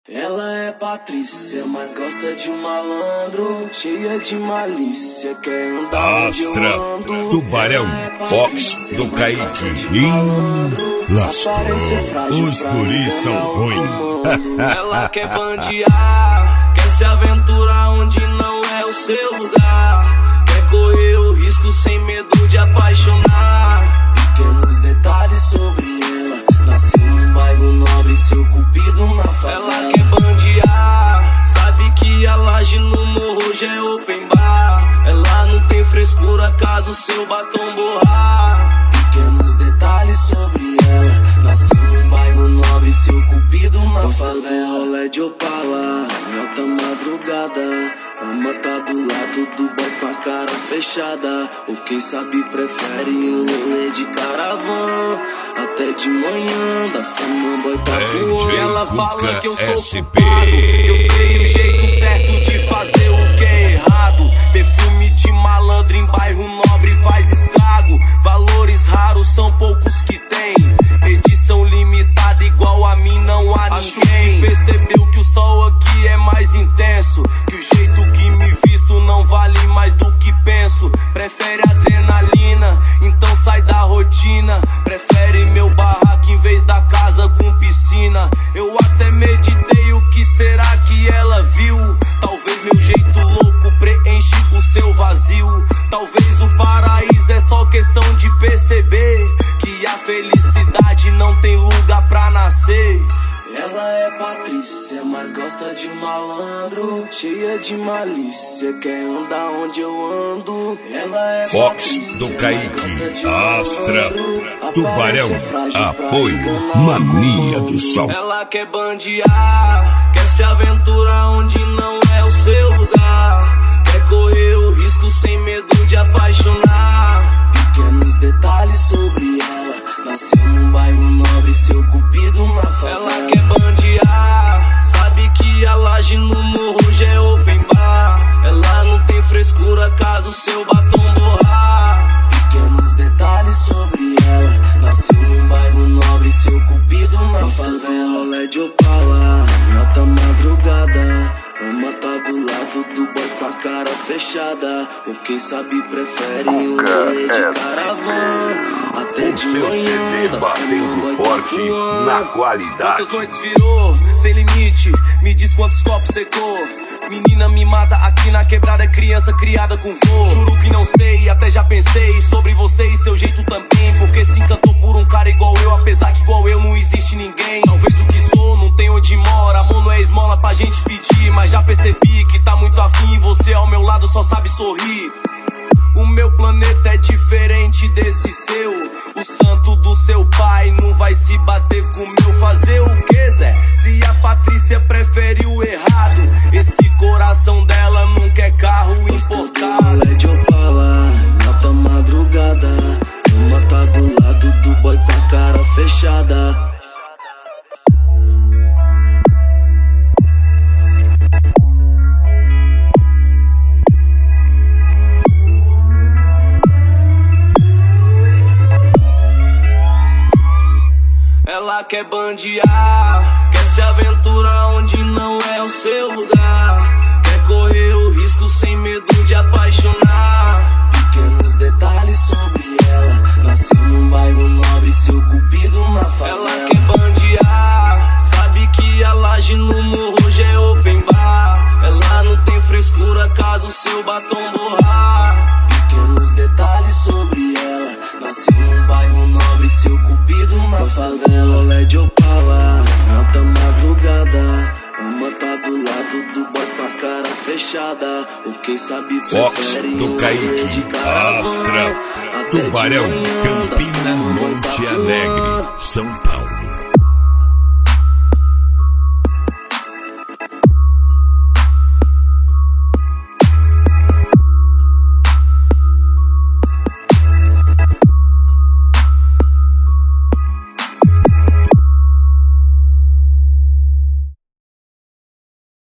Ela é Patrícia, mas gosta de um malandro, cheia de malícia, quer andar onde eu ando. Tubarão, Fox, do Kaique. Lascou. Os guris são ruins. Ela quer bandear, quer se aventurar onde não é o seu lugar, quer correr o risco sem medo de apaixonar. Pequenos detalhes sobre ela, nasceu num bairro nobre, seu cupido na favela. Ela quer bandear, sabe que a laje no morro já é open bar. Ela não tem frescura caso seu batom borrar. Pequenos detalhes sobre ela, nasceu num bairro nobre, seu cupido na favela. Olé de Opala, em alta madrugada, ama tá do lado do boy com a cara fechada. Ou quem sabe prefere um rolê de caravana, até de manhã da samambaia pra rua. E ela fala que eu sou culpado, que eu sei o jeito certo de fazer o que é errado. Perfume de malandro em bairro nobre faz estrago. Valores raros são poucos que tem, edição limitada igual a mim não há ninguém. Acho que percebeu que o sol aqui é mais intenso, que o jeito que me visto não vale mais do que penso. Prefere adrenalina, então sai da rotina. Prefere meu barraco em vez da casa com piscina. Eu até meditei o que será que ela viu. Talvez meu jeito louco preenche o seu vazio. Talvez o paraíso é só questão de perceber que a felicidade não tem lugar pra nascer. Ela é Patrícia, mas gosta de malandro, cheia de malícia, quer andar onde eu ando. Ela é Fox, Patrícia, do Kaique. Astra, Tubarão, apoio, mania do sol. Ela quer bandear, quer se aventurar onde não é o seu lugar, quer correr o risco sem medo de apaixonar. Pequenos detalhes sobre ela, nasceu num bairro nobre, seu cupido na favela. Ela quer bandear, sabe que a laje no morro já é open bar. Ela não tem frescura caso seu batom borrar. Pequenos detalhes sobre ela, nasceu num bairro nobre, seu cupido na favela. Olé de Opala, em alta madrugada, ama tá do lado do boy com a cara fechada. Ou quem sabe prefere um rolê de caravana, até de manhã da batendo forte na qualidade. Quantas noites virou, sem limite, me diz quantos copos secou. Menina mimada aqui na quebrada, é criança criada com vô. Juro que não sei, até já pensei sobre você e seu jeito também, porque se encantou por um cara igual eu, apesar que igual eu não existe ninguém. Talvez o que sou não tem onde mora, amor não é esmola pra gente pedir, mas já percebi que tá muito afim, você ao meu lado só sabe sorrir. O meu planeta é diferente desse seu, o santo do seu pai não vai se bater com o meu. Fazer o que, Zé? Se a Patrícia prefere o errado, esse coração dela não quer carro importado. Olé de Opala, em alta madrugada, uma tá do lado do boy com a cara fechada. Ela quer bandear, quer se aventurar onde não é o seu lugar, quer correr o risco sem medo de apaixonar. Pequenos detalhes sobre ela, nasceu num bairro nobre, seu cupido na favela. Ela quer bandear, sabe que a laje no morro já é open bar. Ela não tem frescura caso seu batom borrar. Pequenos detalhes sobre ela, nasceu num bairro nobre, seu cupido na favela. Olé de Opala, em alta madrugada, ama tá do lado do boy com a cara fechada. Ou quem sabe Fox, do Kaique. Astra, Tubarão, Campina, Monte Alegre, São Paulo.